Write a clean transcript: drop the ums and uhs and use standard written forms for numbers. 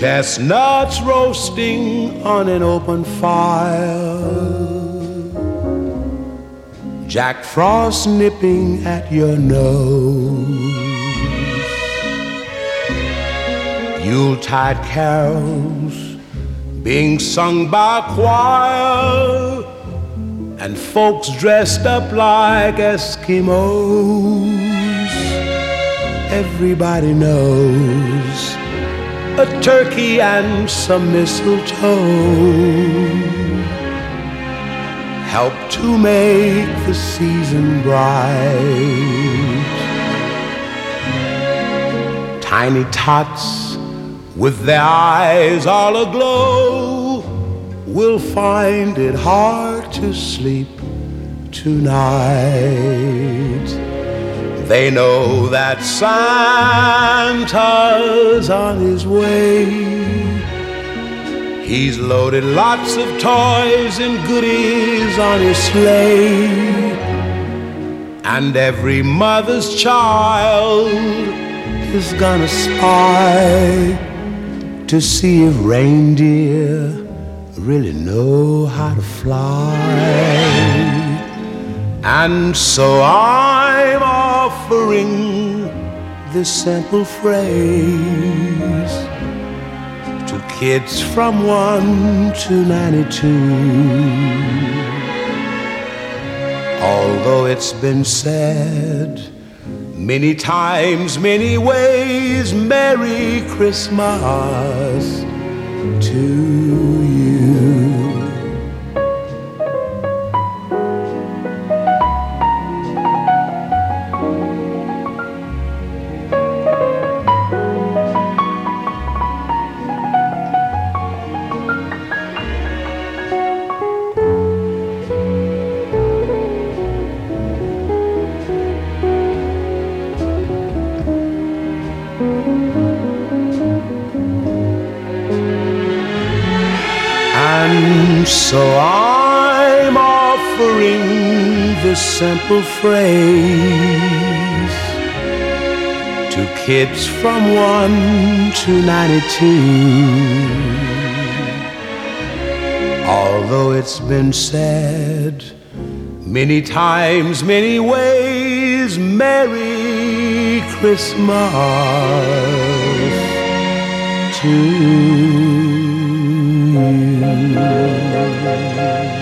Chestnuts roasting on an open fire, Jack Frost nipping at your nose, Yuletide carols being sung by a choir, and folks dressed up like Eskimos. Everybody knows a turkey and some mistletoe help to make the season bright. Tiny tots with their eyes all aglow will find it hard to sleep tonight. They know that Santa's on his way. He's loaded lots of toys and goodies on his sleigh, and every mother's child is gonna spy to see if reindeer really know how to fly. And so I'm offering this simple phrase to kids from 1 to 92. Although it's been said many times, many ways, Merry Christmas to you. And so I'm offering this simple phrase to kids from 1 to 92. Although it's been said many times, many ways, Merry Christmas to you.